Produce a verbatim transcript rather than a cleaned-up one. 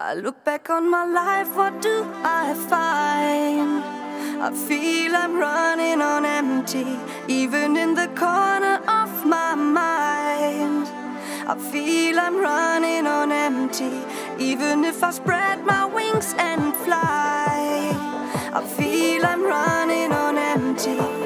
I look back on my life, what do I find? I feel I'm running on empty, even in the corner of my mind. I feel I'm running on empty, even if I spread my wings and fly. I feel I'm running on empty.